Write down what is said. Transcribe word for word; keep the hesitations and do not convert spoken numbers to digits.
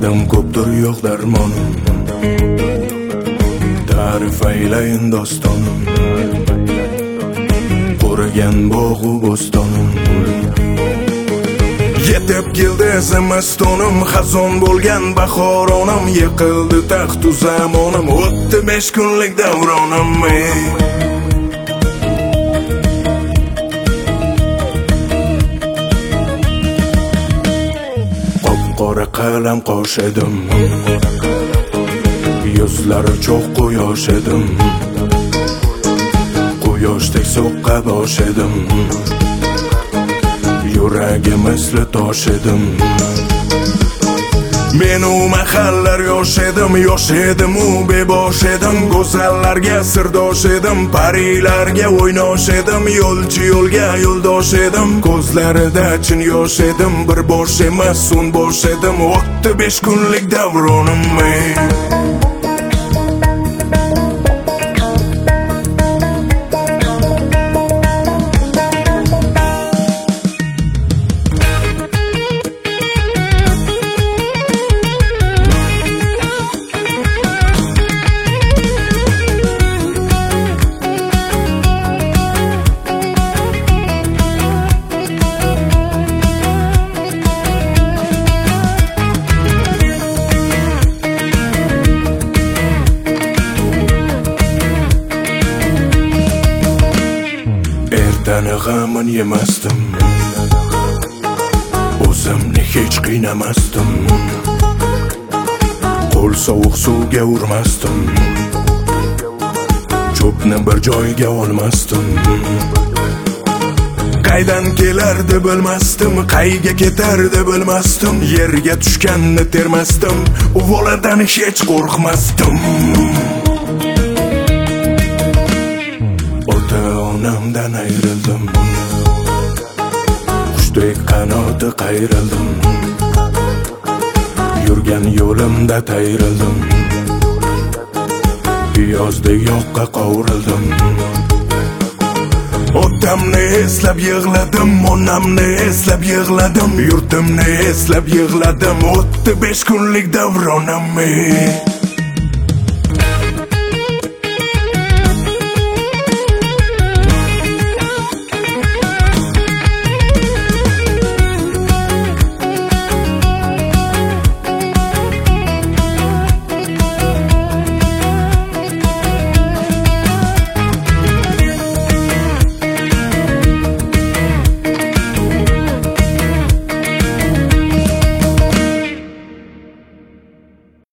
derdim ko'pdir yo'q darmonim. Ta'rif aylayin dostonim, qurigan bog'u bo'stonim. Yetib keldi zimistonim, xazon bo'lgan bahoronam, yiqildi taxtu zamonim, o'tdi besh kunlik davronim. Qop-qora qalam qosh edim, yuzlari cho'q quyosh edim, quyoshdek so'qqa bosh edim, yuragi misli tosh edim. Men u mahallar yosh edim, yosh edim u bebosh edim, go'zallarga sirdosh edim, parilarga o'ynosh edim, yo'lchi yo'lga yo'ldosh edim, ko'zlarida chin yosh edim, bir bosh emas o'n bosh edim, o'tdi besh kunlik davronim. Ertani g'amin yemasdim, o'zimni hech qiynamasdim, qo'l sovuq suvga urmasdim, cho'pni bir joyga olmasdim. Qaydan kelardi bilmasdim, qayga ketardi bilmasdim, yerga tushganni termasdim, uvoladan hech qo'rqmasdim. Onamdan ayrildim, qushdek qanoti qayrildim, yurgan yo'limda tayrildim, piyozdek yoqqa qovurildim. Otamni eslab yig'ladim, onamni eslab yig'ladim, yurtimni eslab yig'ladim, o'tdi besh kunlik davronim.